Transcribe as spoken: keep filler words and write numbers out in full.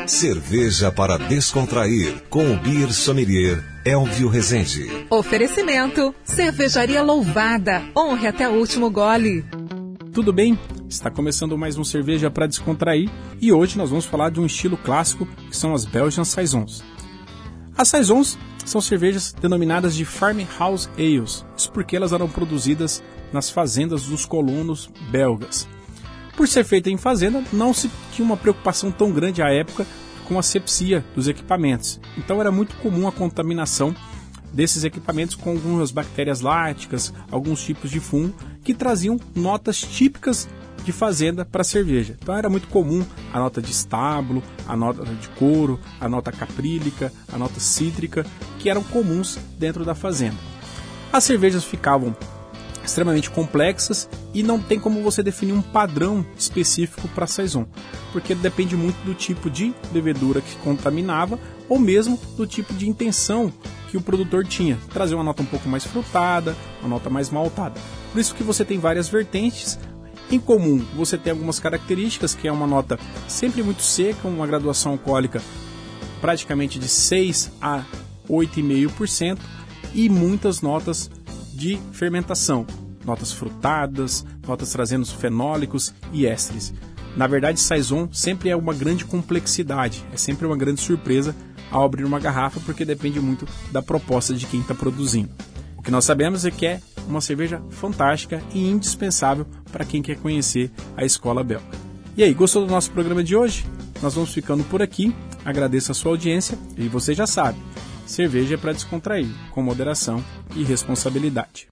Cerveja para descontrair, com o Beer Sommelier Elvio Rezende. Oferecimento, Cervejaria Louvada, honre até o último gole. Tudo bem? Está começando mais um Cerveja para Descontrair e hoje nós vamos falar de um estilo clássico que são as Belgian Saisons. As Saisons são cervejas denominadas de Farmhouse Ales, isso porque elas eram produzidas nas fazendas dos colonos belgas. Por ser feita em fazenda, não se tinha uma preocupação tão grande à época com a asepsia dos equipamentos. Então era muito comum a contaminação desses equipamentos com algumas bactérias láticas, alguns tipos de fungo, que traziam notas típicas de fazenda para a cerveja. Então era muito comum a nota de estábulo, a nota de couro, a nota caprílica, a nota cítrica, que eram comuns dentro da fazenda. As cervejas ficavam extremamente complexas e não tem como você definir um padrão específico para a Saison, porque depende muito do tipo de levedura que contaminava ou mesmo do tipo de intenção que o produtor tinha, trazer uma nota um pouco mais frutada, uma nota mais maltada. Por isso que você tem várias vertentes. Em comum, você tem algumas características, que é uma nota sempre muito seca, uma graduação alcoólica praticamente de seis a oito vírgula cinco por cento e muitas notas de fermentação, notas frutadas, notas trazendo fenólicos e ésteres. Na verdade, Saison sempre é uma grande complexidade, é sempre uma grande surpresa ao abrir uma garrafa, porque depende muito da proposta de quem está produzindo. O que nós sabemos é que é uma cerveja fantástica e indispensável para quem quer conhecer a escola belga. E aí, gostou do nosso programa de hoje? Nós vamos ficando por aqui, agradeço a sua audiência e você já sabe, cerveja é para descontrair, com moderação e responsabilidade.